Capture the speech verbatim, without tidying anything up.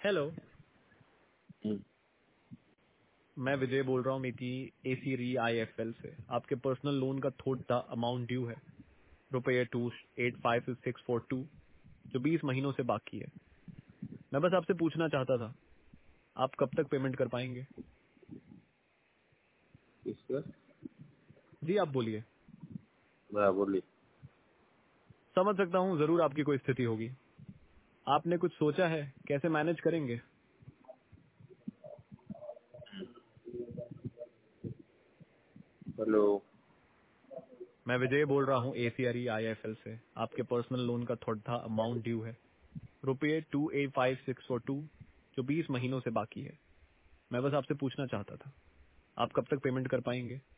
Hello, हम्म, मैं विजय बोल रहा हूँ मिति एसी री आई एफ एल से। आपके पर्सनल लोन का थोड़ा अमाउंट ड्यू है, रुपये two eight five six four two, जो बीस महीनों से बाकी है। मैं बस आपसे पूछना चाहता था, आप कब तक पेमेंट कर पाएंगे? किसका? जी आप बोलिए। मैं बोली। समझ सकता हूँ, जरूर आपकी कोई स्थिति होगी। आपने कुछ सोचा है कैसे मैनेज करेंगे? हेलो। मैं विजय बोल रहा हूँ एसीआरी आई एफ एल से। आपके पर्सनल लोन का थोड़ा अमाउंट ड्यू है, रुपये two eight five six four two, जो बीस महीनों से बाकी है। मैं बस आपसे पूछना चाहता था, आप कब तक पेमेंट कर पाएंगे?